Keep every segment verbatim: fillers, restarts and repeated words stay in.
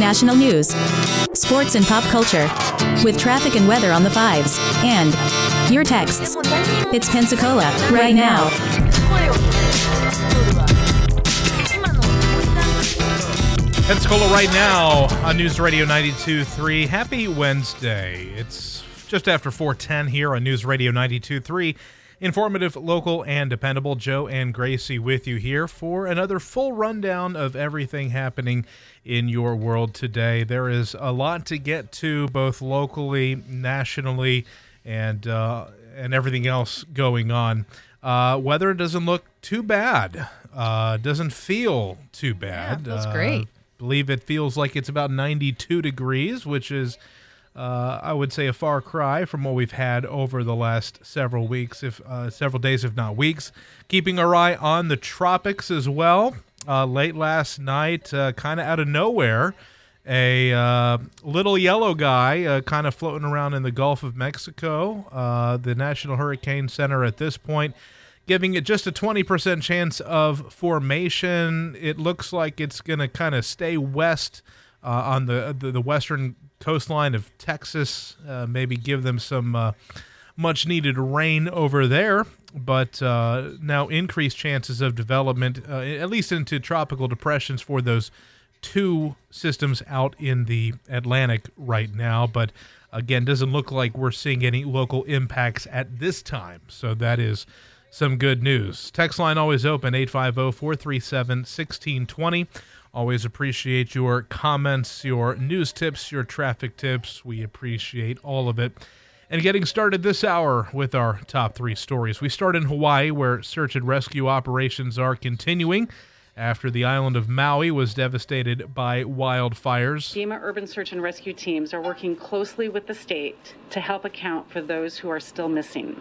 national news, sports and pop culture, with traffic and weather on the fives, and your texts. It's Pensacola, right now. Pensacola right now on News Radio ninety-two point three. Happy Wednesday. It's just after four ten here on News Radio ninety-two point three. Informative, local, and dependable. Joe and Gracie with you here for another full rundown of everything happening in your world today. There is a lot to get to, both locally, nationally, and uh, and everything else going on. Uh, weather doesn't look too bad. Uh, doesn't feel too bad. Yeah, feels uh, great. Believe it feels like it's about ninety-two degrees, which is, uh, I would say, a far cry from what we've had over the last several weeks, if uh, several days, if not weeks. Keeping our eye on the tropics as well. Uh, late last night, uh, kind of out of nowhere, a uh, little yellow guy uh, kind of floating around in the Gulf of Mexico. Uh, the National Hurricane Center at this point giving it just a twenty percent chance of formation. It looks like it's going to kind of stay west uh, on the, the the western coastline of Texas, uh, maybe give them some uh, much-needed rain over there, but uh, now increased chances of development, uh, at least into tropical depressions for those two systems out in the Atlantic right now. But again, doesn't look like we're seeing any local impacts at this time, so that is some good news. Text line always open, eight five zero, four three seven, one six two zero. Always appreciate your comments, your news tips, your traffic tips. We appreciate all of it. And getting started this hour with our top three stories. We start in Hawaii, where search and rescue operations are continuing after the island of Maui was devastated by wildfires. FEMA urban search and rescue teams are working closely with the state to help account for those who are still missing.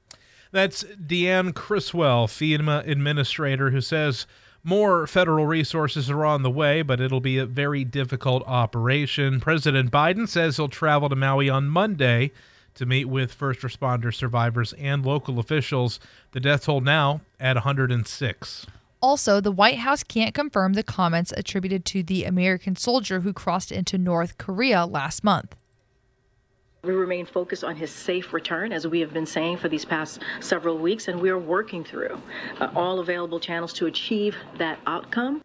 That's Deanne Criswell, FEMA administrator, who says more federal resources are on the way, but it'll be a very difficult operation. President Biden says he'll travel to Maui on Monday to meet with first responder survivors and local officials. The death toll now at one hundred six. Also, the White House can't confirm the comments attributed to the American soldier who crossed into North Korea last month. We remain focused on his safe return, as we have been saying for these past several weeks, and we are working through uh, all available channels to achieve that outcome.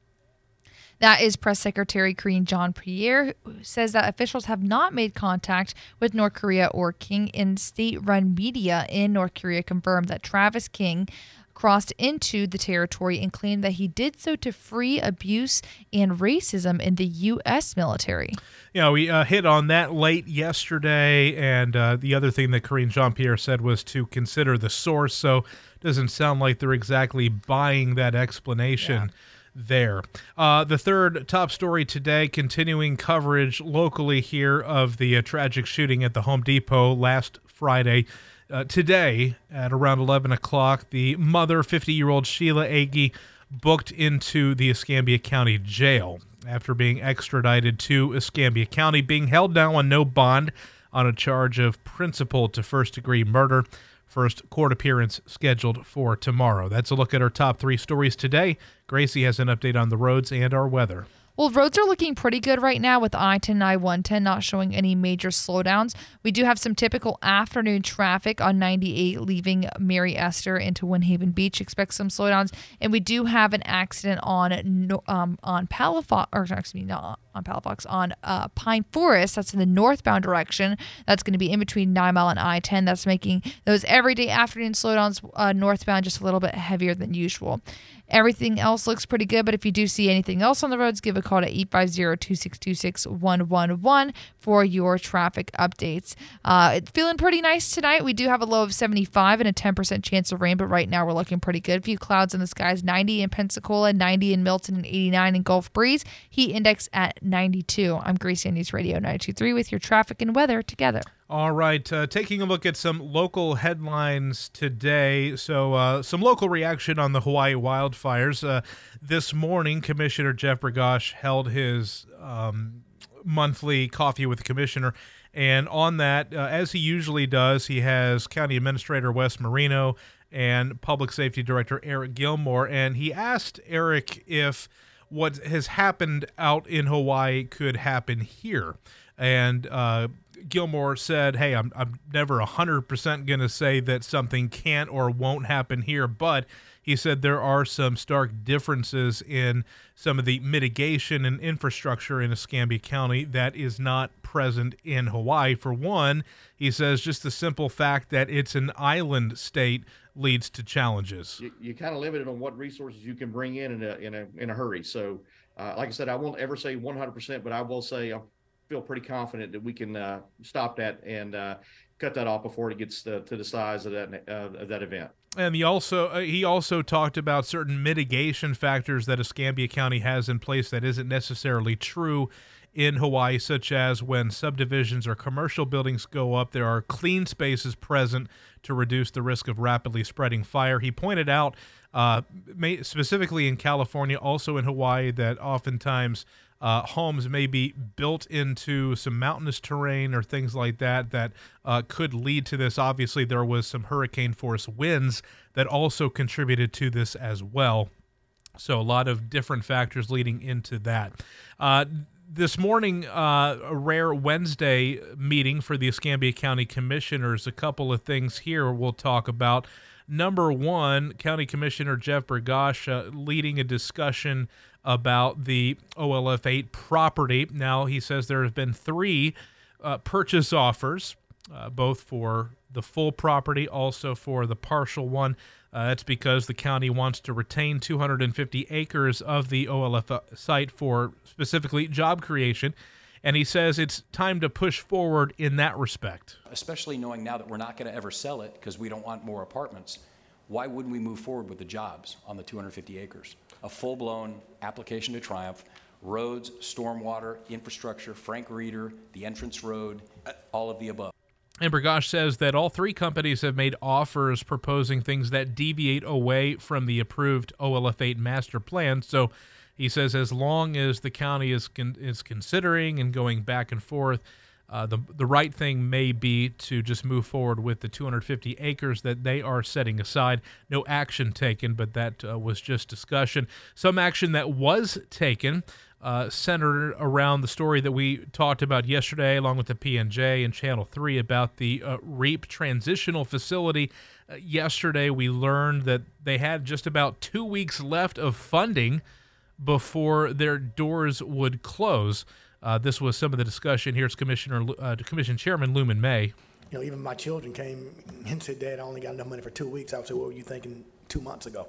That is Press Secretary Karine Jean-Pierre, who says that officials have not made contact with North Korea or King, and state-run media in North Korea confirmed that Travis King crossed into the territory and claimed that he did so to free abuse and racism in the U S military. Yeah, we uh, hit on that late yesterday, and uh, the other thing that Karine Jean-Pierre said was to consider the source, so it doesn't sound like they're exactly buying that explanation. Yeah. There. Uh, the third top story today, continuing coverage locally here of the uh, tragic shooting at the Home Depot last Friday. Uh, today, at around eleven o'clock, the mother, fifty-year-old Sheila Agee, booked into the Escambia County Jail after being extradited to Escambia County, being held now on no bond on a charge of principal to first-degree murder. First court appearance scheduled for tomorrow. That's a look at our top three stories today. Gracie has an update on the roads and our weather. Well, roads are looking pretty good right now with I ten and I one ten not showing any major slowdowns. We do have some typical afternoon traffic on ninety-eight leaving Mary Esther into Winhaven Beach. Expect some slowdowns. And we do have an accident on um, on Palafox, or excuse me, not on Palafox, on uh, Pine Forest. That's in the northbound direction. That's going to be in between nine mile and I ten. That's making those everyday afternoon slowdowns uh, northbound just a little bit heavier than usual. Everything else looks pretty good, but if you do see anything else on the roads, give a call to eight five zero, two six two six, one one one for your traffic updates. Uh, it's feeling pretty nice tonight. We do have a low of seventy-five and a ten percent chance of rain, but right now we're looking pretty good. A few clouds in the skies, ninety in Pensacola, ninety in Milton, and eighty-nine in Gulf Breeze. Heat index at ninety-two. I'm Gracie on News Radio ninety-two point three with your traffic and weather together. All right, uh, taking a look at some local headlines today. So uh, some local reaction on the Hawaii wildfires. Uh, this morning, Commissioner Jeff Bergosh held his um, monthly coffee with the commissioner. And on that, uh, as he usually does, he has County Administrator Wes Marino and Public Safety Director Eric Gilmore. And he asked Eric if what has happened out in Hawaii could happen here. And uh, Gilmore said, hey, I'm, I'm never one hundred percent going to say that something can't or won't happen here, but he said there are some stark differences in some of the mitigation and infrastructure in Escambia County that is not present in Hawaii. For one, he says just the simple fact that it's an island state leads to challenges. You, you kind of limited on what resources you can bring in in a in a in a hurry. So, uh, like I said, I won't ever say one hundred percent, but I will say I feel pretty confident that we can uh, stop that and uh, cut that off before it gets to, to the size of that uh, of that event. And he also uh, he also talked about certain mitigation factors that Escambia County has in place that isn't necessarily true in Hawaii, such as when subdivisions or commercial buildings go up, there are clean spaces present to reduce the risk of rapidly spreading fire. He pointed out, uh, may, specifically in California, also in Hawaii, that oftentimes uh, homes may be built into some mountainous terrain or things like that that uh, could lead to this. Obviously, there was some hurricane-force winds that also contributed to this as well. So a lot of different factors leading into that. Uh, This morning, uh, a rare Wednesday meeting for the Escambia County Commissioners. A couple of things here we'll talk about. Number one, County Commissioner Jeff Bergosh uh, leading a discussion about the O L F eight property. Now, he says there have been three uh, purchase offers, uh, both for the full property, also for the partial one. Uh, that's because the county wants to retain two hundred fifty acres of the O L F site for specifically job creation. And he says it's time to push forward in that respect. Especially knowing now that we're not going to ever sell it because we don't want more apartments. Why wouldn't we move forward with the jobs on the two hundred fifty acres? A full-blown application to Triumph, roads, stormwater, infrastructure, Frank Reeder, the entrance road, all of the above. And Bergosh says that all three companies have made offers proposing things that deviate away from the approved O L F eight master plan. So he says as long as the county is con- is considering and going back and forth, uh, the the right thing may be to just move forward with the two hundred fifty acres that they are setting aside. No action taken, but that uh, was just discussion. Some action that was taken Uh, centered around the story that we talked about yesterday, along with the P N J and Channel three, about the uh, REAP transitional facility. Uh, yesterday, we learned that they had just about two weeks left of funding before their doors would close. Uh, this was some of the discussion. Here's Commissioner, uh, Commission Chairman Luman May. You know, even my children came and said, "Dad, I only got enough money for two weeks." I would say, "What were you thinking two months ago?"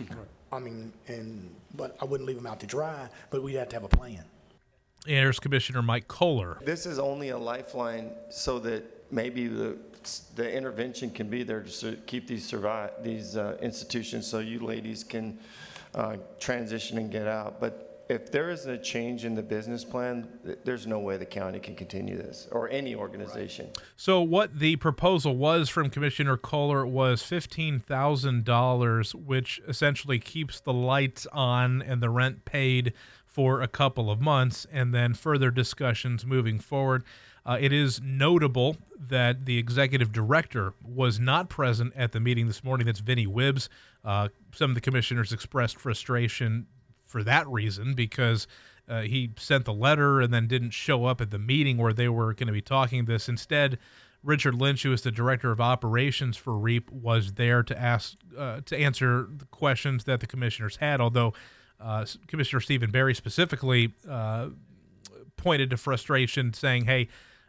I mean, and but I wouldn't leave them out to dry, but we'd have to have a plan. And here's Commissioner Mike Kohler. This is only a lifeline so that maybe the the intervention can be there to keep these survive these uh, institutions so you ladies can uh, transition and get out. But if there is a change in the business plan, there's no way the county can continue this, or any organization. Right. So what the proposal was from Commissioner Kohler was fifteen thousand dollars, which essentially keeps the lights on and the rent paid for a couple of months, and then further discussions moving forward. Uh, it is notable that the executive director was not present at the meeting this morning. That's Vinny Wibbs. Uh, some of the commissioners expressed frustration for that reason, because uh, he sent the letter and then didn't show up at the meeting where they were going to be talking this. Instead, Richard Lynch, who is the director of operations for REAP, was there to ask uh, to answer the questions that the commissioners had, although uh, Commissioner Stephen Barry specifically uh, pointed to frustration, saying, hey,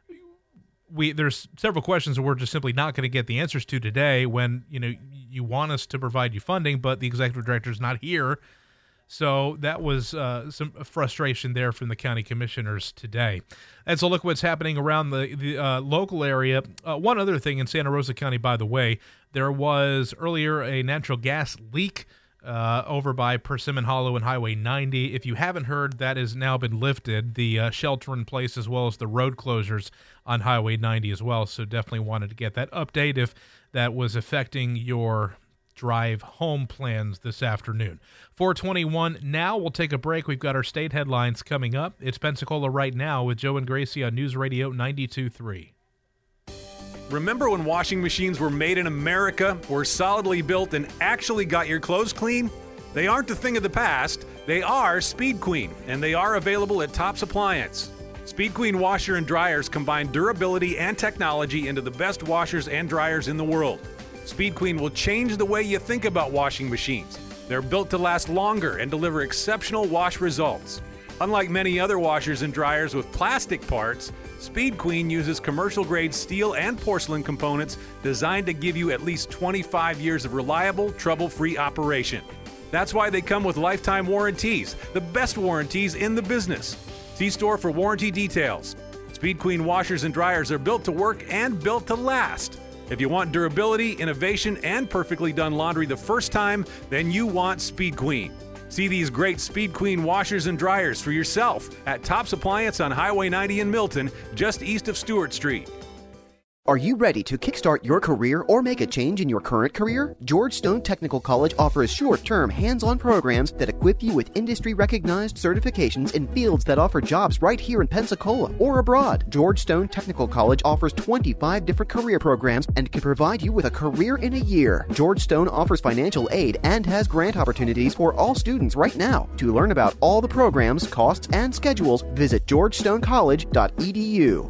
we there's several questions that we're just simply not going to get the answers to today when, you know, you want us to provide you funding, but the executive director is not here. So that was uh, some frustration there from the county commissioners today. Let's look what's happening around the, the uh, local area. Uh, one other thing in Santa Rosa County, by the way, there was earlier a natural gas leak uh, over by Persimmon Hollow and Highway ninety. If you haven't heard, that has now been lifted, the uh, shelter in place as well as the road closures on Highway ninety as well. So definitely wanted to get that update if that was affecting your drive home plans this afternoon. four twenty-one now. We'll take a break. We've got our state headlines coming up. It's Pensacola Right Now with Joe and Gracie on News Radio ninety-two point three. Remember when washing machines were made in America, were solidly built, and actually got your clothes clean? They aren't a thing of the past. They are Speed Queen, and they are available at Tops Appliance. Speed Queen washer and dryers combine durability and technology into the best washers and dryers in the world. Speed Queen will change the way you think about washing machines. They're built to last longer and deliver exceptional wash results. Unlike many other washers and dryers with plastic parts, Speed Queen uses commercial-grade steel and porcelain components designed to give you at least twenty-five years of reliable, trouble-free operation. That's why they come with lifetime warranties, the best warranties in the business. See store for warranty details. Speed Queen washers and dryers are built to work and built to last. If you want durability, innovation, and perfectly done laundry the first time, then you want Speed Queen. See these great Speed Queen washers and dryers for yourself at Tops Appliance on Highway ninety in Milton, just east of Stewart Street. Are you ready to kickstart your career or make a change in your current career? George Stone Technical College offers short-term, hands-on programs that equip you with industry-recognized certifications in fields that offer jobs right here in Pensacola or abroad. George Stone Technical College offers twenty-five different career programs and can provide you with a career in a year. George Stone offers financial aid and has grant opportunities for all students right now. To learn about all the programs, costs, and schedules, visit george stone college dot e d u.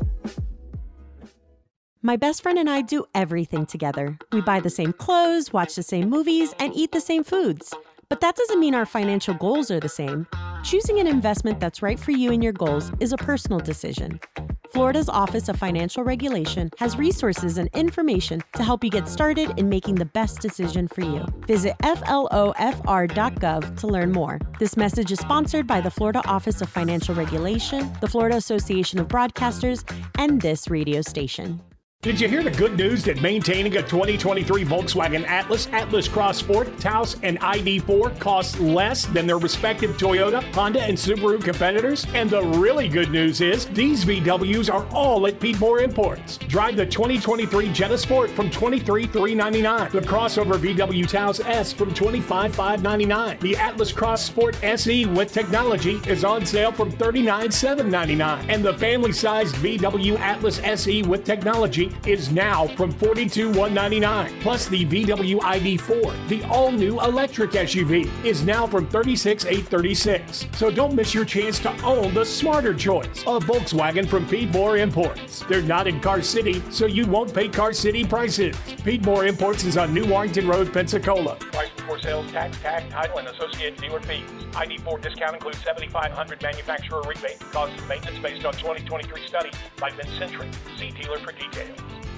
My best friend and I do everything together. We buy the same clothes, watch the same movies, and eat the same foods. But that doesn't mean our financial goals are the same. Choosing an investment that's right for you and your goals is a personal decision. Florida's Office of Financial Regulation has resources and information to help you get started in making the best decision for you. Visit f l o f r dot gov to learn more. This message is sponsored by the Florida Office of Financial Regulation, the Florida Association of Broadcasters, and this radio station. Did you hear the good news that maintaining a twenty twenty-three Volkswagen Atlas, Atlas Cross Sport, Taos, and I D four costs less than their respective Toyota, Honda, and Subaru competitors? And the really good news is these V Ws are all at Piedmore Imports. Drive the twenty twenty-three Jetta Sport from twenty-three thousand three hundred ninety-nine dollars, the crossover V W Taos S from twenty-five thousand five hundred ninety-nine dollars. The Atlas Cross Sport S E with technology is on sale from thirty-nine thousand seven hundred ninety-nine dollars, and the family-sized V W Atlas S E with technology is now from forty-two thousand one hundred ninety-nine dollars. Plus the V W I D four, the all-new electric S U V, is now from thirty-six thousand eight hundred thirty-six dollars. So don't miss your chance to own the smarter choice, a Volkswagen from Piedmore Imports. They're not in Car City, so you won't pay Car City prices. Piedmore Imports is on New Warrington Road, Pensacola. Price before sales, tax, tag, title, and associated dealer fees. I D four discount includes seventy-five hundred dollars manufacturer rebate. Cost of maintenance based on twenty twenty-three study by Vincentric. See dealer for details.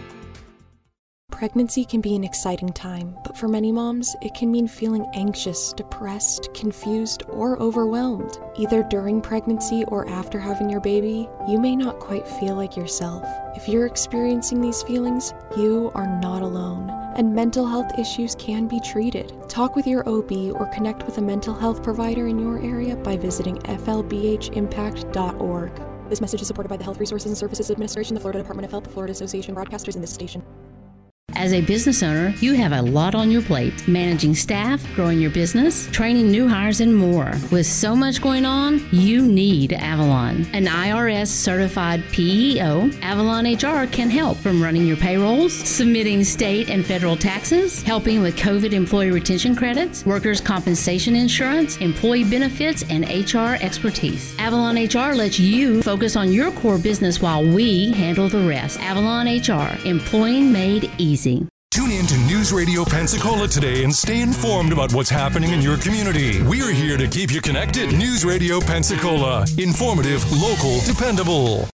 Pregnancy can be an exciting time, but for many moms, it can mean feeling anxious, depressed, confused, or overwhelmed. Either during pregnancy or after having your baby, you may not quite feel like yourself. If you're experiencing these feelings, you are not alone, and mental health issues can be treated. Talk with your O B or connect with a mental health provider in your area by visiting f l b h impact dot org. This message is supported by the Health Resources and Services Administration, the Florida Department of Health, the Florida Association of Broadcasters, and this station. As a business owner, you have a lot on your plate. Managing staff, growing your business, training new hires, and more. With so much going on, you need Avalon. An I R S-certified P E O, Avalon H R can help from running your payrolls, submitting state and federal taxes, helping with COVID employee retention credits, workers' compensation insurance, employee benefits, and H R expertise. Avalon H R lets you focus on your core business while we handle the rest. Avalon H R, employing made easy. Tune in to News Radio Pensacola today and stay informed about what's happening in your community. We're here to keep you connected. News Radio Pensacola. Informative, local, dependable.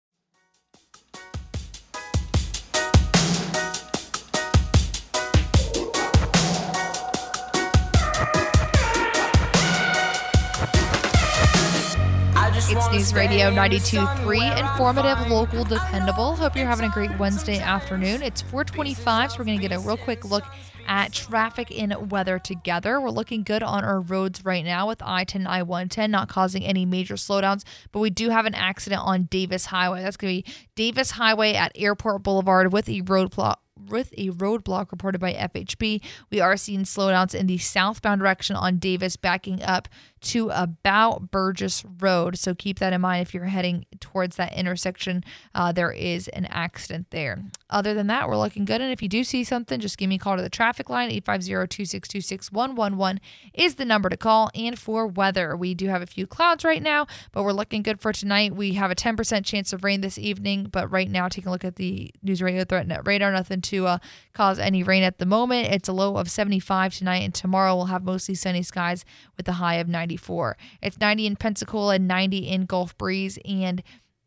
It's News Radio ninety-two point three, informative, local, dependable. Hope you're having a great Wednesday afternoon. It's four twenty-five, so we're going to get a real quick look at traffic and weather together. We're looking good on our roads right now with I ten and I one ten not causing any major slowdowns, but we do have an accident on Davis Highway. That's going to be Davis Highway at Airport Boulevard with a roadblock. With a roadblock reported by F H B. We are seeing slowdowns in the southbound direction on Davis, backing up to about Burgess Road. So keep that in mind if you're heading towards that intersection. Uh, there is an accident there. Other than that, we're looking good. And if you do see something, just give me a call to the traffic line. eight five zero, two six two, six one one one is the number to call. And for weather, we do have a few clouds right now, but we're looking good for tonight. We have a ten percent chance of rain this evening, but right now, taking a look at the News Radio Threat Net radar, nothing to uh, cause any rain at the moment. It's a low of seventy-five tonight, and tomorrow we'll have mostly sunny skies with a high of ninety-four. It's ninety in Pensacola, ninety in Gulf Breeze, and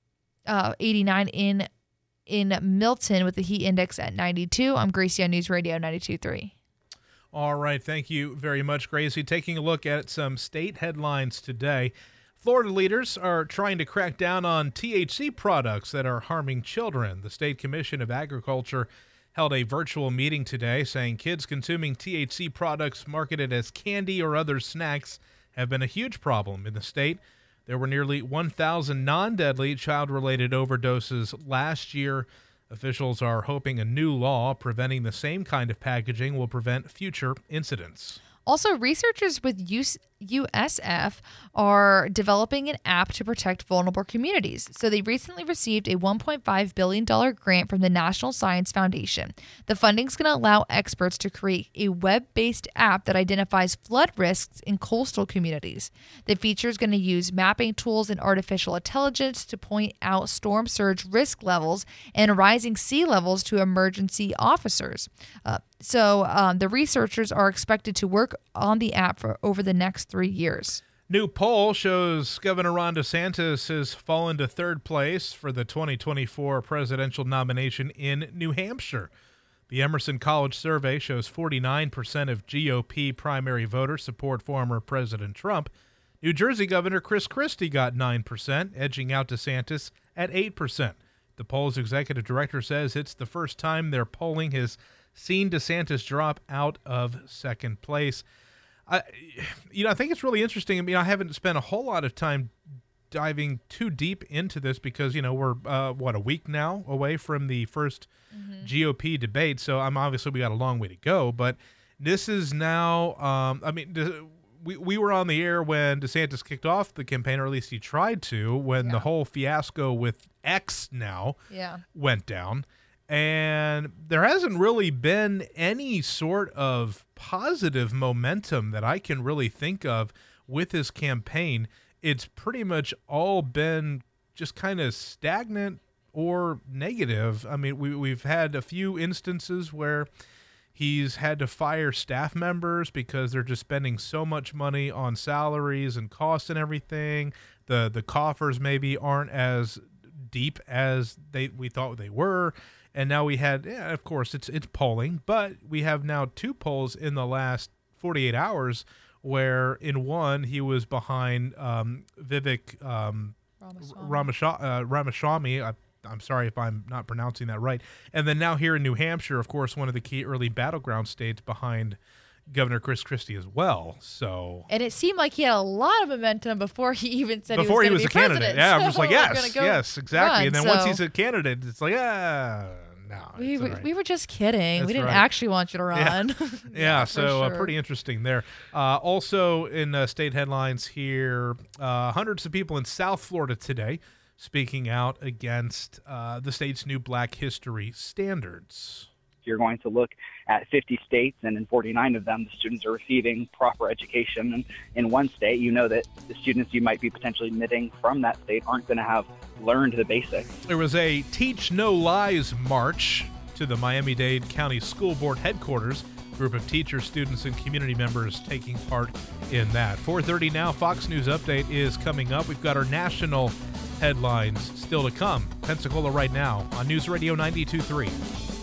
uh, eighty-nine in in Milton with the heat index at ninety-two. I'm Gracie on News Radio ninety-two point three. All right. Thank you very much, Gracie. Taking a look at some state headlines today. Florida leaders are trying to crack down on T H C products that are harming children. The State Commission of Agriculture held a virtual meeting today saying kids consuming T H C products marketed as candy or other snacks have been a huge problem in the state. There were nearly one thousand non-deadly child-related overdoses last year. Officials are hoping a new law preventing the same kind of packaging will prevent future incidents. Also, researchers with U S F are developing an app to protect vulnerable communities. So they recently received a one point five billion dollars grant from the National Science Foundation. The funding is going to allow experts to create a web-based app that identifies flood risks in coastal communities. The feature is going to use mapping tools and artificial intelligence to point out storm surge risk levels and rising sea levels to emergency officers. Uh, So um, the researchers are expected to work on the app for over the next three years. New poll shows Governor Ron DeSantis has fallen to third place for the twenty twenty-four presidential nomination in New Hampshire. The Emerson College survey shows forty-nine percent of G O P primary voters support former President Trump. New Jersey Governor Chris Christie got nine percent, edging out DeSantis at eight percent. The poll's executive director says it's the first time their polling has seen DeSantis drop out of second place. I, you know, I think it's really interesting. I mean, I haven't spent a whole lot of time diving too deep into this because, you know, we're, uh, what, a week now away from the first mm-hmm. G O P debate. So I'm obviously we got a long way to go. But this is now, um, I mean, we, we were on the air when DeSantis kicked off the campaign, or at least he tried to, when yeah. the whole fiasco with X now yeah. went down. And there hasn't really been any sort of positive momentum that I can really think of with his campaign. It's pretty much all been just kind of stagnant or negative. I mean, we, we've had a few instances where he's had to fire staff members because they're just spending so much money on salaries and costs and everything. The the coffers maybe aren't as deep as they we thought they were. And now we had, yeah, of course, it's it's polling, but we have now two polls in the last forty-eight hours where in one he was behind um, Vivek um, Ramaswamy. Uh, Ramaswamy. I, I'm sorry if I'm not pronouncing that right. And then now here in New Hampshire, of course, one of the key early battleground states behind Governor Chris Christie as well. So, and it seemed like he had a lot of momentum before he even said before he was, he was a president. candidate. Yeah, I'm just like, yes, go yes, exactly. run, and then so. once he's a candidate, it's like, yeah, no. We were, right. we were just kidding. That's we didn't right. actually want you to run. Yeah, yeah, yeah so sure. uh, pretty interesting there. Uh, also in uh, state headlines here, uh, hundreds of people in South Florida today speaking out against uh, the state's new Black History standards. You're going to look at fifty states, and in forty-nine of them, the students are receiving proper education. And in one state, you know that the students you might be potentially admitting from that state aren't going to have learned the basics. There was a Teach No Lies march to the Miami-Dade County School Board headquarters. A group of teachers, students, and community members taking part in that. four thirty now, Fox News Update is coming up. We've got our national headlines still to come. Pensacola right now on News Radio ninety-two point three.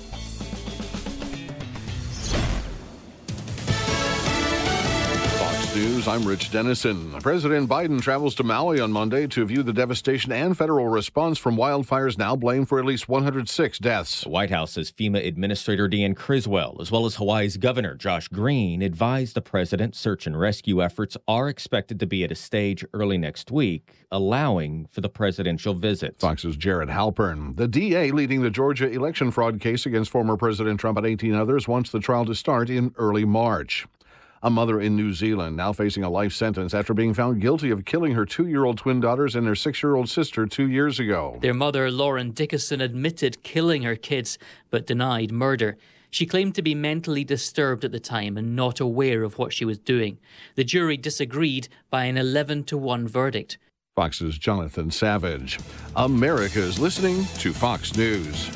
News, I'm Rich Dennison. President Biden travels to Maui on Monday to view the devastation and federal response from wildfires now blamed for at least one hundred six deaths. The White House says FEMA Administrator Deanne Criswell, as well as Hawaii's Governor Josh Green, advised the president search and rescue efforts are expected to be at a stage early next week, allowing for the presidential visit. Fox's Jared Halpern. The D A leading the Georgia election fraud case against former President Trump and eighteen others wants the trial to start in early March. A mother in New Zealand now facing a life sentence after being found guilty of killing her two-year-old twin daughters and their six-year-old sister two years ago. Their mother, Lauren Dickerson, admitted killing her kids but denied murder. She claimed to be mentally disturbed at the time and not aware of what she was doing. The jury disagreed by an eleven to one verdict. Fox's Jonathan Savage. America is listening to Fox News.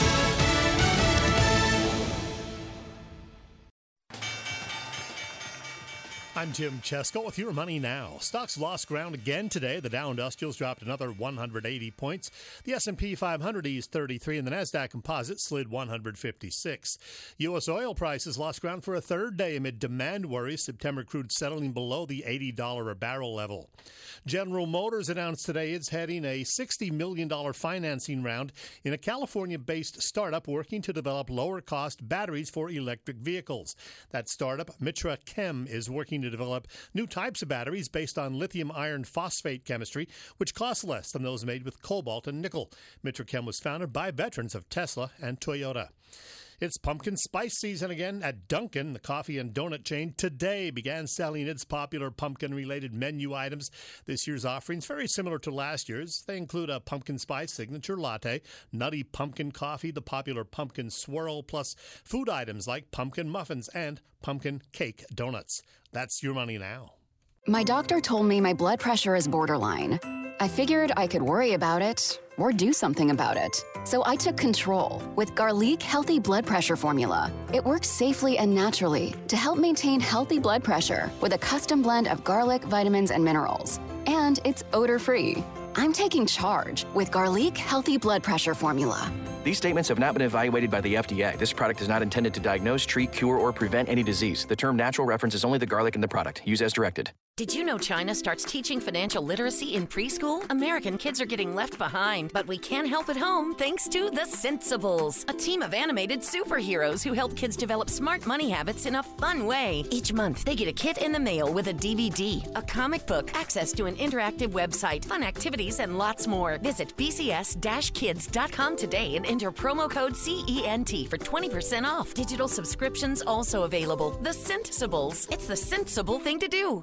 I'm Jim Chesko with your Money Now. Stocks lost ground again today. The Dow Industrials dropped another one hundred eighty points. The S and P five hundred eased thirty-three, and the Nasdaq Composite slid one hundred fifty-six. U S oil prices lost ground for a third day amid demand worries. September crude settling below the eighty dollars a barrel level. General Motors announced today it's heading a sixty million dollars financing round in a California-based startup working to develop lower-cost batteries for electric vehicles. That startup, Mitra Chem, is working to develop new types of batteries based on lithium iron phosphate chemistry, which costs less than those made with cobalt and nickel. Mitra Chem was founded by veterans of Tesla and Toyota. It's pumpkin spice season again at Dunkin'. The coffee and donut chain today began selling its popular pumpkin-related menu items. This year's offerings very similar to last year's. They include a pumpkin spice signature latte, nutty pumpkin coffee, the popular pumpkin swirl, plus food items like pumpkin muffins and pumpkin cake donuts. That's your money now. My doctor told me my blood pressure is borderline. I figured I could worry about it or do something about it. So I took control with Garlic Healthy Blood Pressure Formula. It works safely and naturally to help maintain healthy blood pressure with a custom blend of garlic, vitamins, and minerals. And it's odor-free. I'm taking charge with Garlic Healthy Blood Pressure Formula. These statements have not been evaluated by the F D A. This product is not intended to diagnose, treat, cure, or prevent any disease. The term natural references only the garlic in the product. Use as directed. Did you know China starts teaching financial literacy in preschool? American kids are getting left behind, but we can help at home thanks to The Sensibles, a team of animated superheroes who help kids develop smart money habits in a fun way. Each month, they get a kit in the mail with a D V D, a comic book, access to an interactive website, fun activities, and lots more. Visit b c s dash kids dot com today and enter promo code C E N T for twenty percent off. Digital subscriptions also available. The Sensibles. It's the sensible thing to do.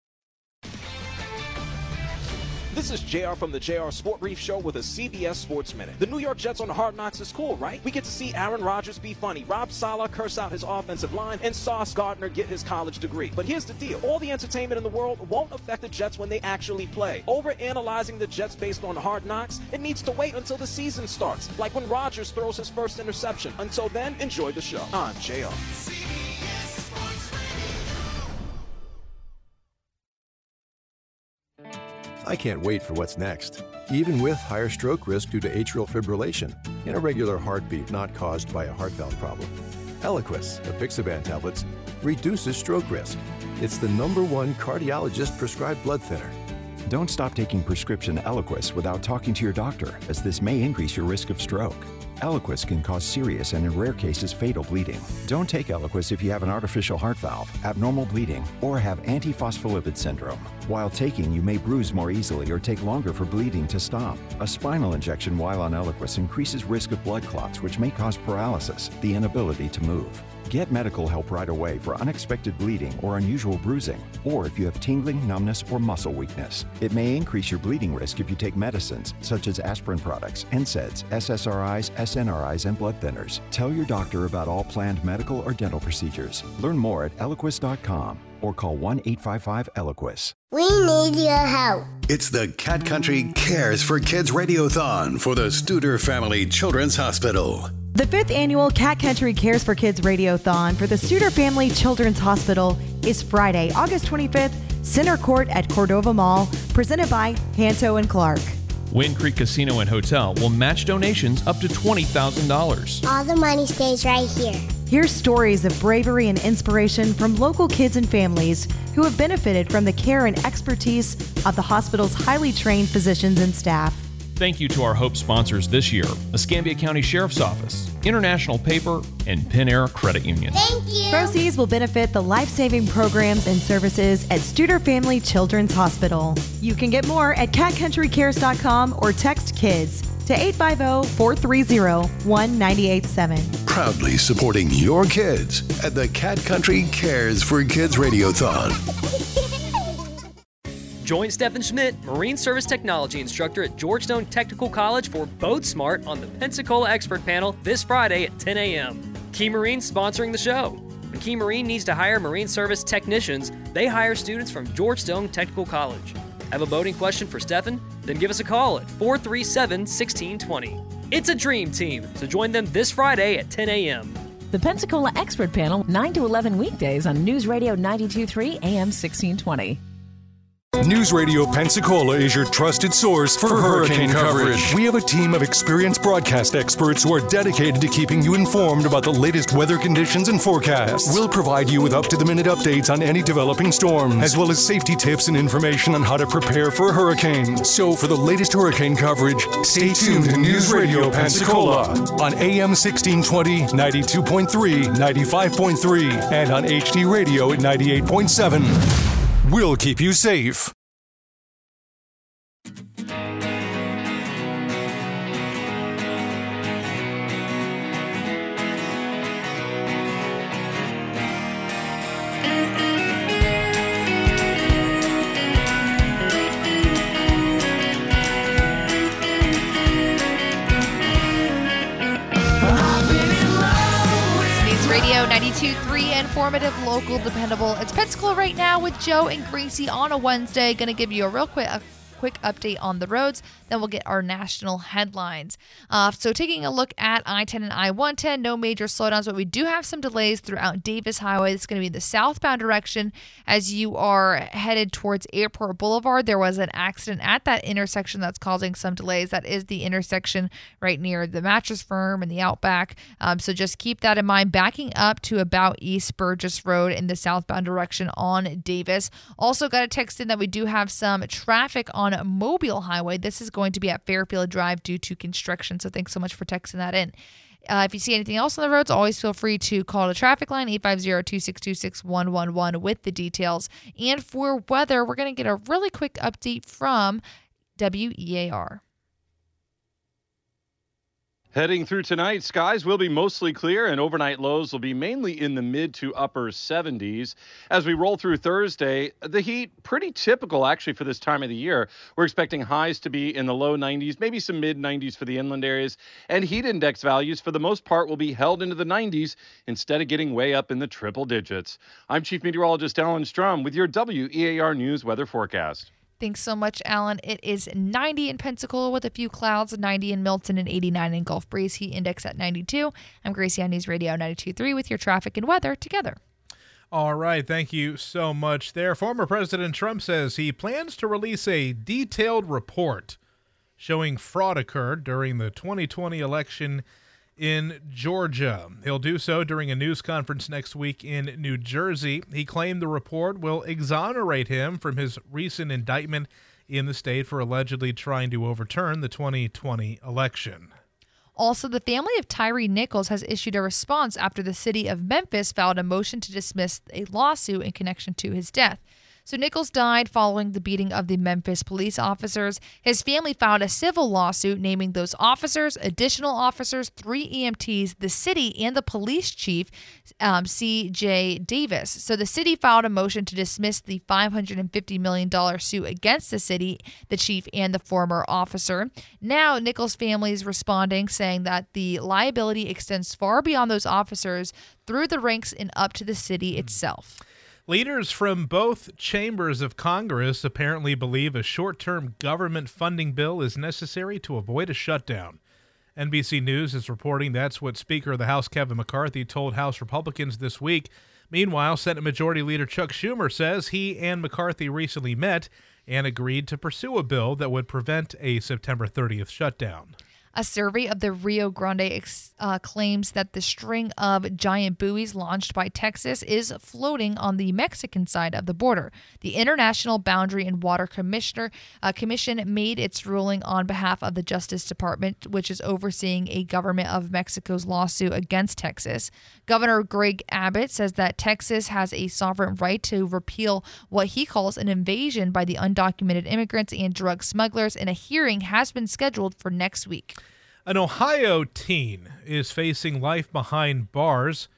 This is J R from the J R Sport Brief Show with a C B S Sports Minute. The New York Jets on Hard Knocks is cool, right? We get to see Aaron Rodgers be funny, Rob Saleh curse out his offensive line, and Sauce Gardner get his college degree. But here's the deal. All the entertainment in the world won't affect the Jets when they actually play. Overanalyzing the Jets based on Hard Knocks, it needs to wait until the season starts, like when Rodgers throws his first interception. Until then, enjoy the show. I'm J R. I can't wait for what's next, even with higher stroke risk due to atrial fibrillation, an irregular heartbeat not caused by a heart valve problem. Eliquis, apixaban tablets, reduces stroke risk. It's the number one cardiologist-prescribed blood thinner. Don't stop taking prescription Eliquis without talking to your doctor, as this may increase your risk of stroke. Eliquis can cause serious and, in rare cases, fatal bleeding. Don't take Eliquis if you have an artificial heart valve, abnormal bleeding, or have antiphospholipid syndrome. While taking, you may bruise more easily or take longer for bleeding to stop. A spinal injection while on Eliquis increases risk of blood clots, which may cause paralysis, the inability to move. Get medical help right away for unexpected bleeding or unusual bruising, or if you have tingling, numbness, or muscle weakness. It may increase your bleeding risk if you take medicines such as aspirin products, N SAIDs, S S R Is, S N R Is, and blood thinners. Tell your doctor about all planned medical or dental procedures. Learn more at eliquis dot com or call one eight five five Eliquis. We need your help. It's the Cat Country Cares for Kids Radiothon for the Studer Family Children's Hospital. The fifth annual Cat Country Cares for Kids Radiothon for the Studer Family Children's Hospital is Friday, August twenty-fifth, Center Court at Cordova Mall, presented by Hanto and Clark. Wind Creek Casino and Hotel will match donations up to twenty thousand dollars. All the money stays right here. Hear stories of bravery and inspiration from local kids and families who have benefited from the care and expertise of the hospital's highly trained physicians and staff. Thank you to our Hope sponsors this year, Escambia County Sheriff's Office, International Paper, and Penn Air Credit Union. Thank you. Proceeds will benefit the life-saving programs and services at Studer Family Children's Hospital. You can get more at cat country cares dot com or text KIDS to eight five zero, four three zero, one nine eight seven. Proudly supporting your kids at the Cat Country Cares for Kids Radiothon. Join Stephen Schmidt, Marine Service Technology Instructor at Georgetown Technical College for Boat Smart on the Pensacola Expert Panel this Friday at ten a.m. Key Marine sponsoring the show. When Key Marine needs to hire Marine Service technicians, they hire students from Georgetown Technical College. Have a boating question for Stephen? Then give us a call at four three seven, one six two zero. It's a dream team, so join them this Friday at ten a.m. The Pensacola Expert Panel, nine to eleven weekdays on News Radio ninety-two point three A M sixteen twenty. News Radio Pensacola is your trusted source for, for hurricane, hurricane coverage. coverage. We have a team of experienced broadcast experts who are dedicated to keeping you informed about the latest weather conditions and forecasts. We'll provide you with up-to-the-minute updates on any developing storms, as well as safety tips and information on how to prepare for a hurricane. So for the latest hurricane coverage, stay tuned to News Radio Pensacola on A M sixteen twenty, ninety-two point three, ninety-five point three, and on H D Radio at ninety-eight point seven. We'll keep you safe. Radio ninety-two point three, informative, local, dependable. It's Pensacola right now with Joe and Gracie on a Wednesday. Going to give you a real quick a quick update on the roads. Then we'll get our national headlines. Uh, so taking a look at I ten and I one ten, no major slowdowns, but we do have some delays throughout Davis Highway. It's going to be the southbound direction as you are headed towards Airport Boulevard. There was an accident at that intersection that's causing some delays. That is the intersection right near the Mattress Firm and the Outback. Um, so just keep that in mind. Backing up to about East Burgess Road in the southbound direction on Davis. Also got a text in that we do have some traffic on Mobile Highway. This is going to be at Fairfield Drive due to construction. So thanks so much for texting that in. Uh, if you see anything else on the roads, always feel free to call the traffic line, eight five zero, two six two, six one one one with the details. And for weather, we're going to get a really quick update from W E A R. Heading through tonight, skies will be mostly clear and overnight lows will be mainly in the mid to upper seventies. As we roll through Thursday, the heat pretty typical actually for this time of the year. We're expecting highs to be in the low nineties, maybe some mid nineties for the inland areas, and heat index values for the most part will be held into the nineties instead of getting way up in the triple digits. I'm Chief Meteorologist Alan Strum with your W E A R News weather forecast. Thanks so much, Alan. It is ninety in Pensacola with a few clouds, ninety in Milton, and eighty-nine in Gulf Breeze. Heat index at ninety-two. I'm Gracie on News Radio ninety-two point three with your traffic and weather together. All right. Thank you so much there. Former President Trump says he plans to release a detailed report showing fraud occurred during the twenty twenty election in Georgia. He'll do so during a news conference next week in New Jersey. He claimed the report will exonerate him from his recent indictment in the state for allegedly trying to overturn the twenty twenty election. Also, the family of Tyree Nichols has issued a response after the city of Memphis filed a motion to dismiss a lawsuit in connection to his death. So Nichols died following the beating of the Memphis police officers. His family filed a civil lawsuit naming those officers, additional officers, three E M Ts, the city, and the police chief, um, C J Davis. So the city filed a motion to dismiss the five hundred fifty million dollars suit against the city, the chief, and the former officer. Now Nichols' family is responding, saying that the liability extends far beyond those officers through the ranks and up to the city itself. Leaders from both chambers of Congress apparently believe a short-term government funding bill is necessary to avoid a shutdown. N B C News is reporting that's what Speaker of the House Kevin McCarthy told House Republicans this week. Meanwhile, Senate Majority Leader Chuck Schumer says he and McCarthy recently met and agreed to pursue a bill that would prevent a September thirtieth shutdown. A survey of the Rio Grande ex- uh, claims that the string of giant buoys launched by Texas is floating on the Mexican side of the border. The International Boundary and Water Commissioner uh, Commission made its ruling on behalf of the Justice Department, which is overseeing a government of Mexico's lawsuit against Texas. Governor Greg Abbott says that Texas has a sovereign right to repeal what he calls an invasion by the undocumented immigrants and drug smugglers, and a hearing has been scheduled for next week. An Ohio teen is facing life behind bars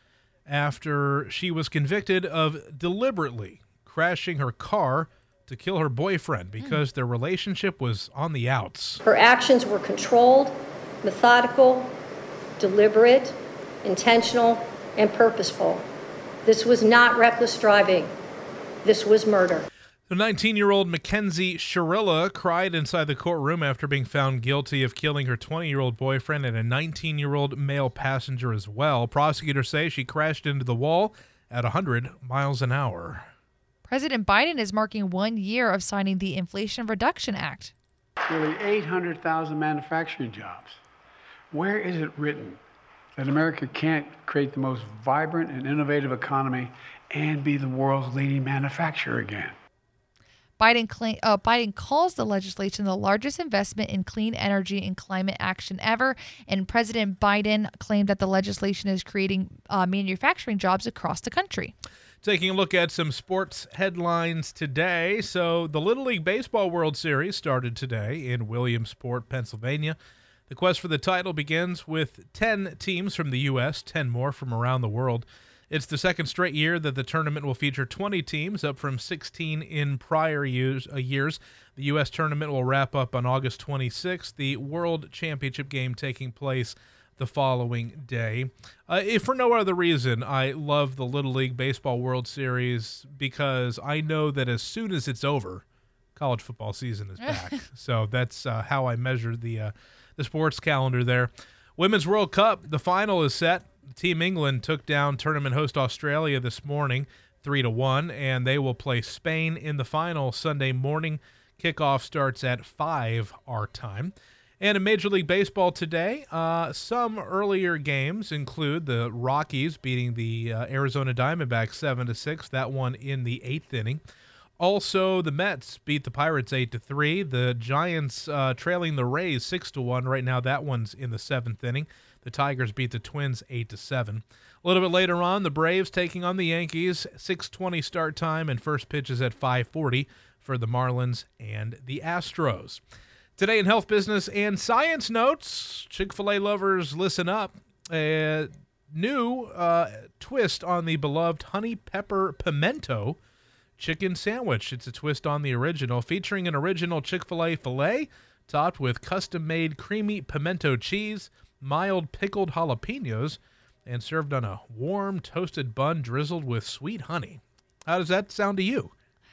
after she was convicted of deliberately crashing her car to kill her boyfriend because their relationship was on the outs. Her actions were controlled, methodical, deliberate, intentional, and purposeful. This was not reckless driving. This was murder. The nineteen-year-old Mackenzie Shirilla cried inside the courtroom after being found guilty of killing her twenty-year-old boyfriend and a nineteen-year-old male passenger as well. Prosecutors say she crashed into the wall at one hundred miles an hour. President Biden is marking one year of signing the Inflation Reduction Act. Nearly eight hundred thousand manufacturing jobs. Where is it written that America can't create the most vibrant and innovative economy and be the world's leading manufacturer again? Biden, claim, uh, Biden calls the legislation the largest investment in clean energy and climate action ever, and President Biden claimed that the legislation is creating uh, manufacturing jobs across the country. Taking a look at some sports headlines today. So the Little League Baseball World Series started today in Williamsport, Pennsylvania. The quest for the title begins with ten teams from the U S, ten more from around the world. It's the second straight year that the tournament will feature twenty teams, up from sixteen in prior years. Uh, years. The U S tournament will wrap up on August twenty-sixth, the World Championship game taking place the following day. Uh, if for no other reason, I love the Little League Baseball World Series because I know that as soon as it's over, college football season is back. So that's uh, how I measure the uh, the sports calendar there. Women's World Cup, the final is set. Team England took down tournament host Australia this morning, three to one, and they will play Spain in the final Sunday morning. Kickoff starts at five our time. And in Major League Baseball today, uh, some earlier games include the Rockies beating the uh, Arizona Diamondbacks seven to six, that one in the eighth inning. Also, the Mets beat the Pirates eight to three. The Giants uh, trailing the Rays six to one. Right now, that one's in the seventh inning. The Tigers beat the Twins eight to seven. A little bit later on, the Braves taking on the Yankees, six twenty start time, and first pitch is at five forty for the Marlins and the Astros. Today in health, business, and science notes, Chick-fil-A lovers, listen up. A new uh, twist on the beloved honey pepper pimento chicken sandwich. It's a twist on the original, featuring an original Chick-fil-A filet topped with custom-made creamy pimento cheese, mild pickled jalapenos, and served on a warm toasted bun drizzled with sweet honey. How does that sound to you?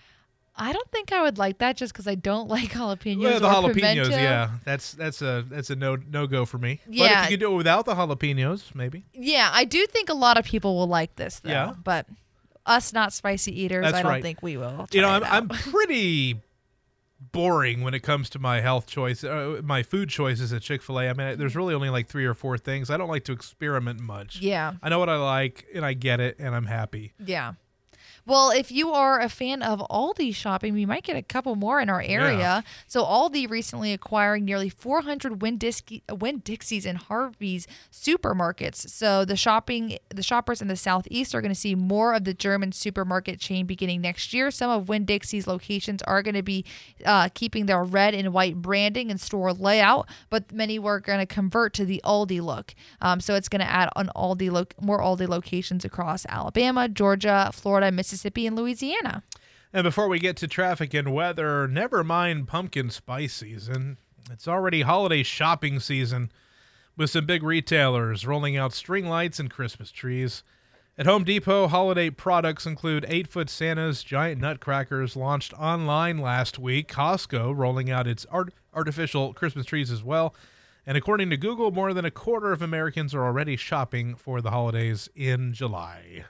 I don't think I would like that just because I don't like jalapenos. Yeah, the or jalapenos, pimento. yeah, that's that's a that's a no no go for me. Yeah. But if you could do it without the jalapenos, maybe. Yeah, I do think a lot of people will like this though. Yeah. But us not spicy eaters, That's I don't right. think we will. You know, try I'm it out. I'm pretty boring when it comes to my health choice, uh, my food choices at Chick-fil-A. I mean, there's really only like three or four things. I don't like to experiment much. Yeah. I know what I like, and I get it, and I'm happy. Yeah. Well, if you are a fan of Aldi shopping, we might get a couple more in our area. Yeah. So Aldi recently acquiring nearly four hundred Winn-Dixie, Winn-Dixies and Harvey's supermarkets. So the shopping, the shoppers in the Southeast are going to see more of the German supermarket chain beginning next year. Some of Winn-Dixie's locations are going to be uh, keeping their red and white branding and store layout, but many were going to convert to the Aldi look. Um, so it's going to add an Aldi lo- more Aldi locations across Alabama, Georgia, Florida, Mississippi, Mississippi and Louisiana. And before we get to traffic and weather, never mind pumpkin spice season. It's already holiday shopping season with some big retailers rolling out string lights and Christmas trees. At Home Depot, holiday products include eight-foot Santas, giant nutcrackers launched online last week. Costco rolling out its art- artificial Christmas trees as well. And according to Google, more than a quarter of Americans are already shopping for the holidays in July.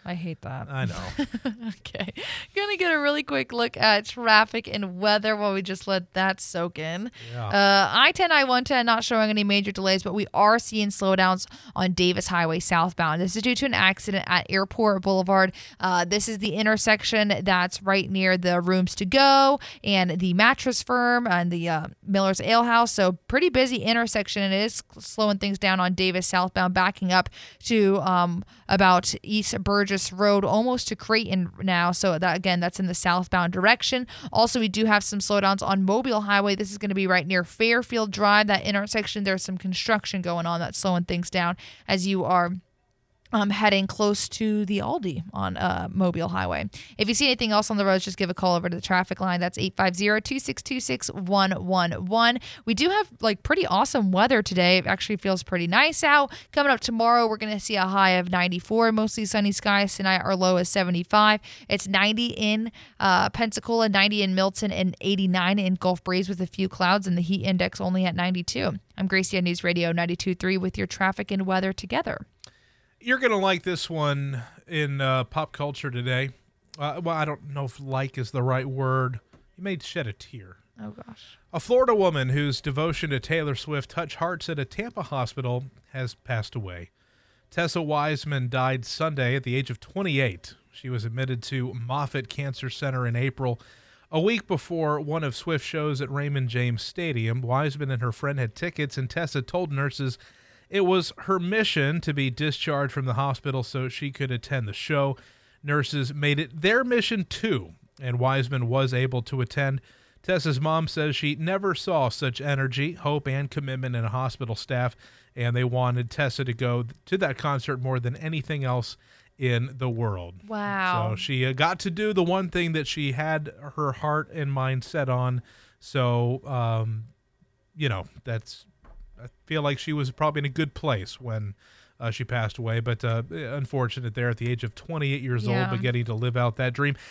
I hate that. I know. Okay. Gonna get a really quick look at traffic and weather while we just let that soak in. Yeah. Uh, I ten, I one ten not showing any major delays, but we are seeing slowdowns on Davis Highway southbound. This is due to an accident at Airport Boulevard. Uh, this is the intersection that's right near the Rooms to Go and the Mattress Firm and the uh, Miller's Ale House. So pretty busy intersection. It is slowing things down on Davis southbound, backing up to um, about East Burgess Road, almost to Creighton now. So that again, that's in the southbound direction. Also, we do have some slowdowns on Mobile Highway. This is going to be right near Fairfield Drive. That intersection, there's some construction going on that's slowing things down as you are Um, heading close to the Aldi on uh, Mobile Highway. If you see anything else on the roads, just give a call over to the traffic line. That's eight five zero, two six two, six one one one. We do have like pretty awesome weather today. It actually feels pretty nice out. Coming up tomorrow, we're going to see a high of ninety-four, mostly sunny skies. Tonight, our low is seventy-five. It's ninety in uh, Pensacola, ninety in Milton, and eighty-nine in Gulf Breeze with a few clouds, and the heat index only at ninety-two. I'm Gracie on News Radio ninety-two point three with your traffic and weather together. You're going to like this one in uh, pop culture today. Uh, well, I don't know if like is the right word. You may shed a tear. Oh, gosh. A Florida woman whose devotion to Taylor Swift touched hearts at a Tampa hospital has passed away. Tessa Wiseman died Sunday at the age of twenty-eight. She was admitted to Moffitt Cancer Center in April. A week before one of Swift's shows at Raymond James Stadium, Wiseman and her friend had tickets, and Tessa told nurses it was her mission to be discharged from the hospital so she could attend the show. Nurses made it their mission too, and Wiseman was able to attend. Tessa's mom says she never saw such energy, hope, and commitment in a hospital staff, and they wanted Tessa to go to that concert more than anything else in the world. Wow. So she uh, got to do the one thing that she had her heart and mind set on. So, um, you know, that's... I feel like she was probably in a good place when uh, she passed away, but uh, unfortunate there at the age of twenty-eight years Yeah. old, but getting to live out that dream.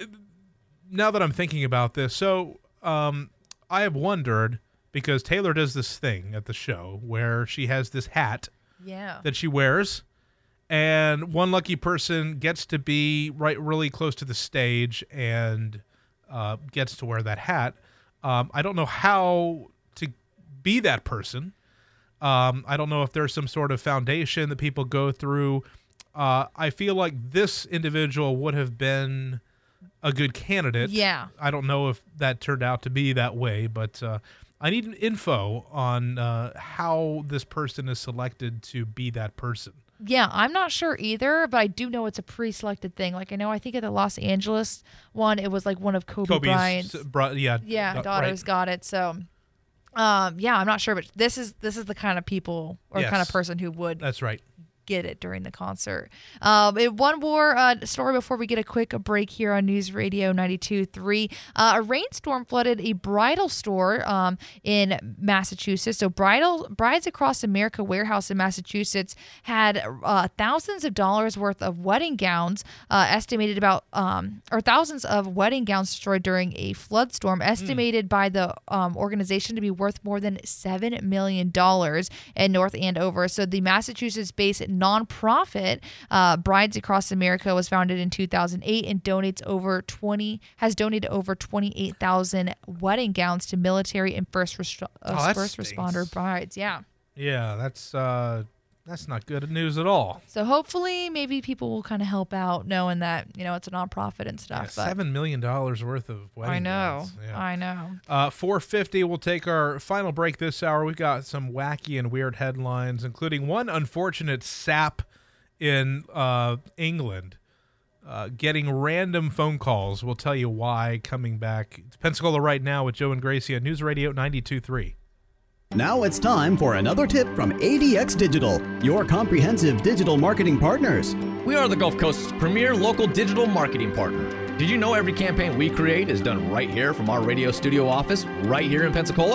Now that I'm thinking about this, so um, I have wondered, because Taylor does this thing at the show where she has this hat Yeah. that she wears, and one lucky person gets to be right really close to the stage and uh, gets to wear that hat. Um, I don't know how to be that person. Um, I don't know if there's some sort of foundation that people go through. Uh, I feel like this individual would have been a good candidate. Yeah. I don't know if that turned out to be that way, but uh, I need info on uh, how this person is selected to be that person. Yeah, I'm not sure either, but I do know it's a pre-selected thing. Like I know, I think at the Los Angeles one, it was like one of Kobe Kobe's Bryant's bro- yeah, yeah uh, daughters right. got it. So, um, yeah, I'm not sure, but this is this is the kind of people or Yes. kind of person who would That's right. get it during the concert. Um, it- one more uh, story before we get a quick break here on News Radio ninety-two point three. Uh, a rainstorm flooded a bridal store um, in Massachusetts. So bridal Brides Across America warehouse in Massachusetts had uh, thousands of dollars worth of wedding gowns, uh, estimated about, um, or thousands of wedding gowns destroyed during a flood storm, estimated by the um, organization to be worth more than seven million dollars in North Andover. So the Massachusetts-based nonprofit uh, Brides Across America was founded in two thousand eight and donates over twenty has donated over twenty-eight thousand wedding gowns to military and first rest- uh, Oh, that first stinks. responder brides. Yeah. Yeah, that's uh, that's not good news at all. So hopefully, maybe people will kind of help out, knowing that you know it's a nonprofit and Yeah, stuff. but Seven million dollars worth of wedding I know, gowns. Yeah. I know. Uh, four fifty. We'll take our final break this hour. We've got some wacky and weird headlines, including one unfortunate sap in uh, England uh, getting random phone calls. We'll tell you why coming back. It's Pensacola Right Now with Joe and Gracie on News Radio ninety-two point three. Now it's time for another tip from A D X Digital, your comprehensive digital marketing partners. We are the Gulf Coast's premier local digital marketing partner. Did you know every campaign we create is done right here from our radio studio office, right here in Pensacola?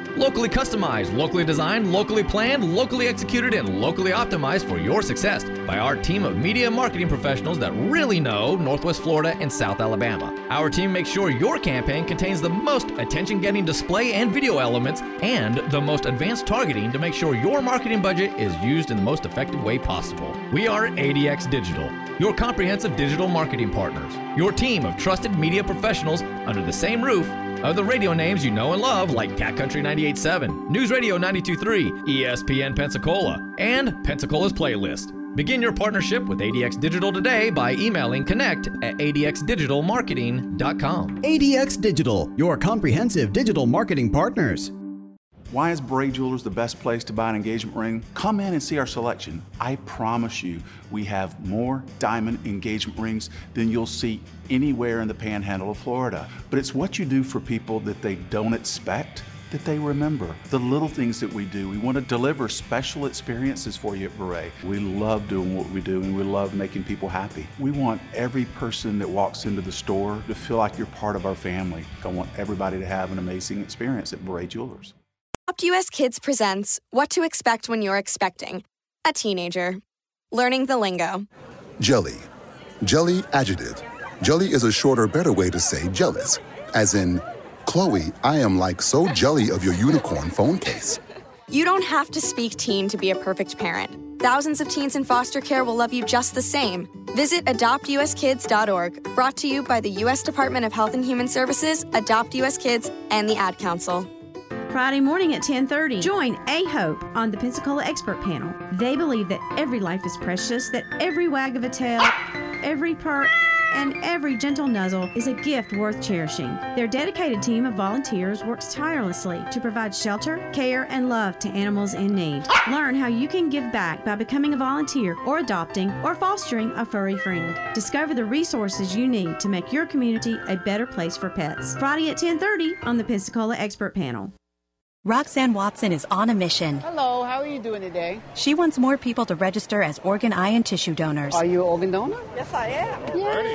Locally customized, locally designed, locally planned, locally executed, and locally optimized for your success by our team of media marketing professionals that really know Northwest Florida and South Alabama. Our team makes sure your campaign contains the most attention-getting display and video elements and the most advanced targeting to make sure your marketing budget is used in the most effective way possible. We are A D X Digital, your comprehensive digital marketing partners, your team of trusted media professionals under the same roof of the radio names you know and love like Cat Country ninety-eight point seven, News Radio ninety-two point three, E S P N Pensacola, and Pensacola's Playlist. Begin your partnership with A D X Digital today by emailing connect at a d x digital marketing dot com. A D X Digital, your comprehensive digital marketing partners. Why is Beret Jewelers the best place to buy an engagement ring? Come in and see our selection. I promise you, we have more diamond engagement rings than you'll see anywhere in the panhandle of Florida. But it's what you do for people that they don't expect that they remember. The little things that we do. We want to deliver special experiences for you at Beret. We love doing what we do and we love making people happy. We want every person that walks into the store to feel like you're part of our family. I want everybody to have an amazing experience at Beret Jewelers. Adopt U S Kids presents What to Expect When You're Expecting a Teenager. Learning the lingo. Jelly. Jelly adjective. Jelly is a shorter, better way to say jealous. As in, Chloe, I am like so jelly of your unicorn phone case. You don't have to speak teen to be a perfect parent. Thousands of teens in foster care will love you just the same. Visit adopt u s kids dot org. Brought to you by the U S Department of Health and Human Services, Adopt U S Kids, and the Ad Council. Friday morning at ten thirty. Join A-Hope on the Pensacola Expert Panel. They believe that every life is precious, that every wag of a tail, every purr, and every gentle nuzzle is a gift worth cherishing. Their dedicated team of volunteers works tirelessly to provide shelter, care, and love to animals in need. Learn how you can give back by becoming a volunteer or adopting or fostering a furry friend. Discover the resources you need to make your community a better place for pets. Friday at ten thirty on the Pensacola Expert Panel. Roxanne Watson is on a mission. Hello, how are you doing today? She wants more people to register as organ, eye, and tissue donors. Are you an organ donor? Yes, I am.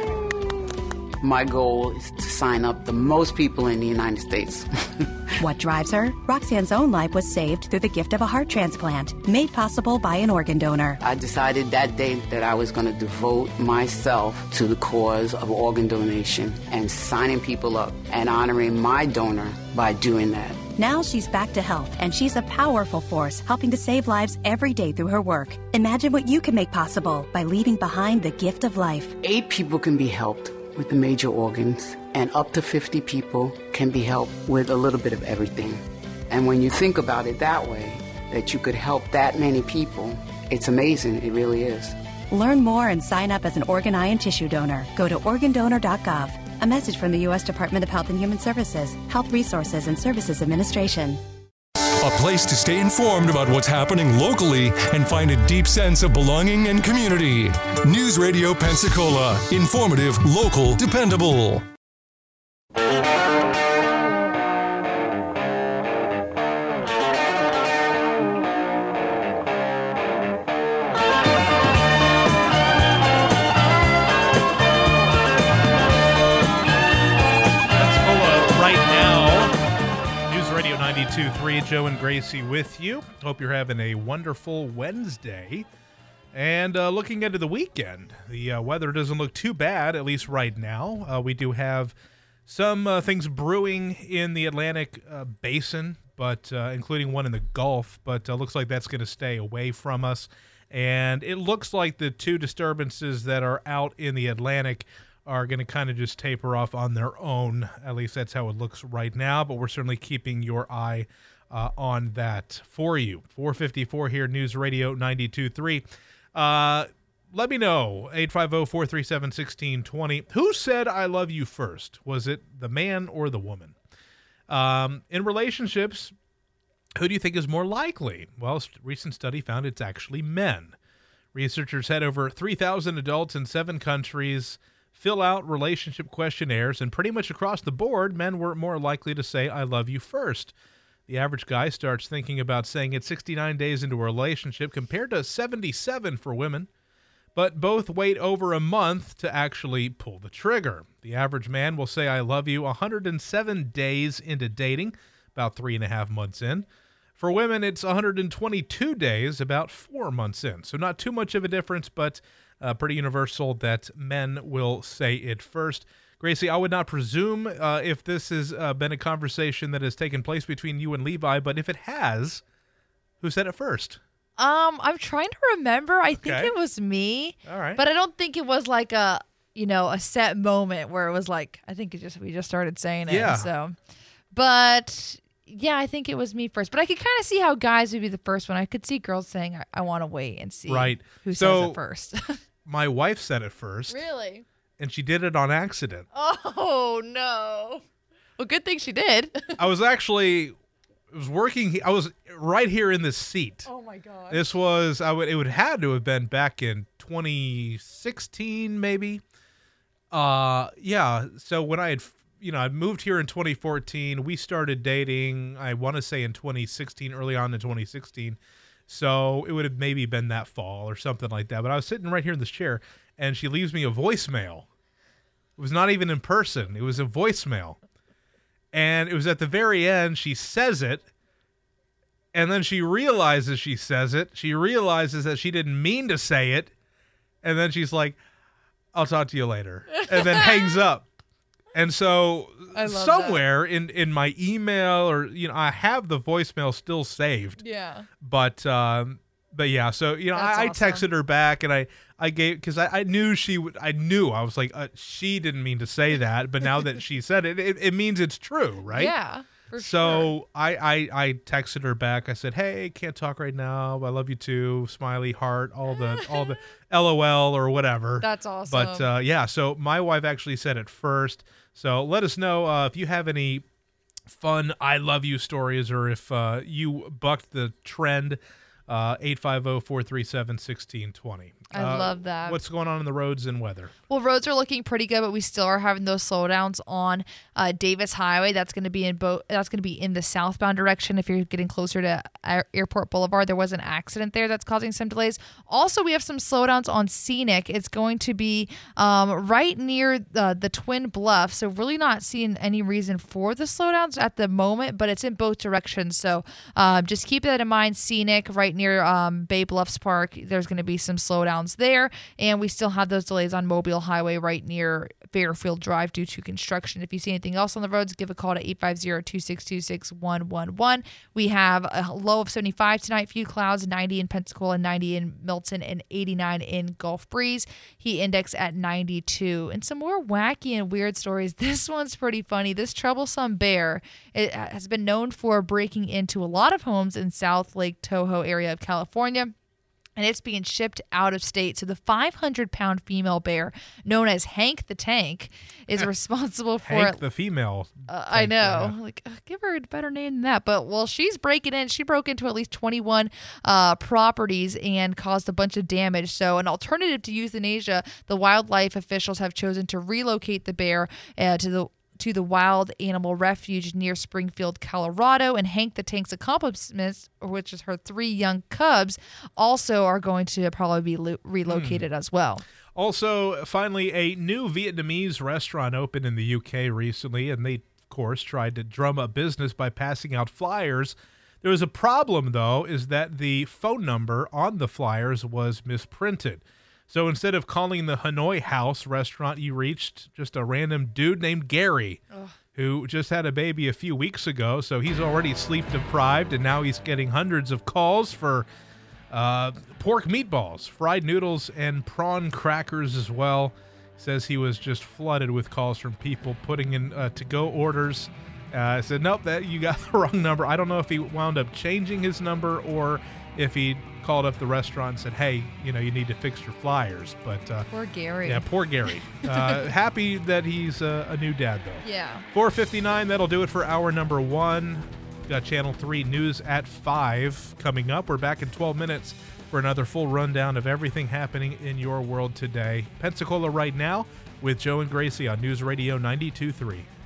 Yay. My goal is to sign up the most people in the United States. What drives her? Roxanne's own life was saved through the gift of a heart transplant, made possible by an organ donor. I decided that day that I was going to devote myself to the cause of organ donation and signing people up and honoring my donor by doing that. Now she's back to health, and she's a powerful force helping to save lives every day through her work. Imagine what you can make possible by leaving behind the gift of life. Eight people can be helped with the major organs, and up to fifty people can be helped with a little bit of everything. And when you think about it that way, that you could help that many people, it's amazing. It really is. Learn more and sign up as an organ, eye, and tissue donor. Go to organ donor dot gov. A message from the U S Department of Health and Human Services, Health Resources and Services Administration. A place to stay informed about what's happening locally and find a deep sense of belonging and community. News Radio Pensacola. Informative, local, dependable. ninety-two point three, Joe and Gracie with you. Hope you're having a wonderful Wednesday. And uh, looking into the weekend, the uh, weather doesn't look too bad, at least right now. Uh, we do have some uh, things brewing in the Atlantic uh, basin, but uh, including one in the Gulf, but uh, looks like that's going to stay away from us. And it looks like the two disturbances that are out in the Atlantic are going to kind of just taper off on their own. At least that's how it looks right now, but we're certainly keeping your eye uh, on that for you. four fifty-four here, News Radio ninety-two point three. Uh, let me know, eight five zero, four three seven, one six two zero. Who said I love you first? Was it the man or the woman? Um, in relationships, who do you think is more likely? Well, a recent study found it's actually men. Researchers had over three thousand adults in seven countries fill out relationship questionnaires, and pretty much across the board, men were more likely to say, I love you first. The average guy starts thinking about saying it sixty-nine days into a relationship compared to seventy-seven for women, but both wait over a month to actually pull the trigger. The average man will say, I love you one hundred seven days into dating, about three and a half months in. For women, it's one hundred twenty-two days, about four months in. So not too much of a difference, but uh, pretty universal that men will say it first. Gracie, I would not presume uh, if this has uh, been a conversation that has taken place between you and Levi, but if it has, who said it first? Um, I'm trying to remember. I think Okay. it was me. All right. But I don't think it was like a, you know, a set moment where it was like, I think it just, we just started saying it. Yeah. So, but yeah, I think it was me first. But I could kind of see how guys would be the first one. I could see girls saying, I, I want to wait and see Right. who So- says it first. My wife said it first, Really? and she did it on accident. Oh, no. Well, good thing she did. I was actually I was working. I was right here in this seat. Oh, my God. This was I would it would had to have been back in twenty sixteen, maybe. Uh, yeah. So when I had you know I moved here in twenty fourteen, we started dating. I want to say in twenty sixteen, early on in twenty sixteen. So it would have maybe been that fall or something like that. But I was sitting right here in this chair, and she leaves me a voicemail. It was not even in person. It was a voicemail. And it was at the very end, she says it, and then she realizes she says it. She realizes that she didn't mean to say it, and then she's like, I'll talk to you later, and then hangs up. And so I love somewhere in, in my email or, you know, I have the voicemail still saved. Yeah. But, um, but yeah, so, you know, That's I, I awesome. texted her back and I, I gave, cause I, I knew she would, I knew, I was like, uh, she didn't mean to say that, but now that she said it, it, it means it's true, right? Yeah, for so sure. I, I, I texted her back. I said, hey, can't talk right now. I love you too. Smiley heart, all the, all the LOL or whatever. That's awesome. But, uh, yeah, so my wife actually said it first. So let us know uh, if you have any fun I love you stories or if uh, you bucked the trend. Uh, eight five zero, four three seven, one six two zero. I Uh, love that. What's going on in the roads and weather? Well, roads are looking pretty good, but we still are having those slowdowns on uh, Davis Highway. That's going to be in bo- That's going to be in the southbound direction. If you're getting closer to Air- Airport Boulevard, there was an accident there that's causing some delays. Also, we have some slowdowns on Scenic. It's going to be um, right near the, the Twin Bluffs, so really not seeing any reason for the slowdowns at the moment, but it's in both directions. So uh, just keep that in mind. Scenic, right near um, Bay Bluffs Park, there's going to be some slowdowns there, and we still have those delays on Mobile Highway right near Fairfield Drive due to construction. If you see anything else on the roads, give a call to eight five zero, two six two, six one one one. We have a low of seventy-five tonight, few clouds, ninety in Pensacola, ninety in Milton, and eighty-nine in Gulf Breeze. Heat index at ninety-two. And some more wacky and weird stories. This one's pretty funny. This troublesome bear, it has been known for breaking into a lot of homes in South Lake Tahoe area of California, and it's being shipped out of state. So the five hundred pound female bear, known as Hank the Tank, is responsible for Hank the female. Uh, I know. Like, uh, give her a better name than that. But, well, she's breaking in. She broke into at least twenty-one uh, properties and caused a bunch of damage. So, an alternative to euthanasia, the wildlife officials have chosen to relocate the bear uh, to the to the Wild Animal Refuge near Springfield, Colorado. And Hank the Tank's accomplishments, which is her three young cubs, also are going to probably be lo- relocated as well. Also, finally, a new Vietnamese restaurant opened in the U K recently, and they, of course, tried to drum up business by passing out flyers. There was a problem, though, is that the phone number on the flyers was misprinted. So instead of calling the Hanoi House restaurant, you reached just a random dude named Gary, Ugh. who just had a baby a few weeks ago. So he's already sleep deprived, and now he's getting hundreds of calls for uh, pork meatballs, fried noodles, and prawn crackers as well. Says he was just flooded with calls from people putting in uh, to-go orders. Uh, I said, nope, that you got the wrong number. I don't know if he wound up changing his number or if he called up the restaurant and said, hey, you know, you need to fix your flyers. But uh, Poor Gary. Yeah, poor Gary. Uh, happy that he's uh, a new dad, though. Yeah. four fifty-nine, that'll do it for hour number one. Got Channel three News at five coming up. We're back in twelve minutes for another full rundown of everything happening in your world today. Pensacola Right Now with Joe and Gracie on News Radio ninety-two point three.